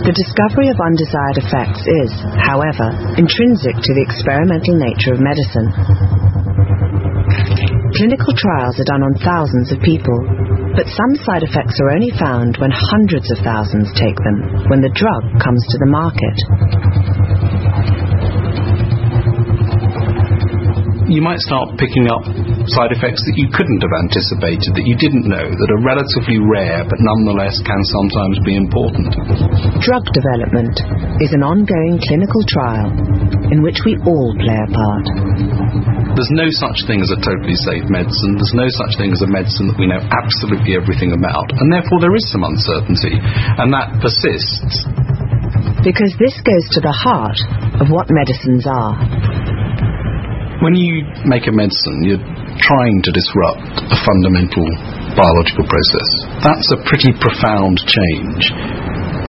The discovery of undesired effects is, however, intrinsic to the experimental nature of medicine. Clinical trials are done on thousands of people, but some side effects are only found when hundreds of thousands take them, when the drug comes to the market. You might start picking up side effects that you couldn't have anticipated, that you didn't know, that are relatively rare but nonetheless can sometimes be important. Drug development is an ongoing clinical trial in which we all play a part. There's no such thing as a totally safe medicine. There's no such thing as a medicine that we know absolutely everything about, and therefore there is some uncertainty, and that persists. Because this goes to the heart of what medicines are. When you make a medicine, you're trying to disrupt a fundamental biological process. That's a pretty profound change.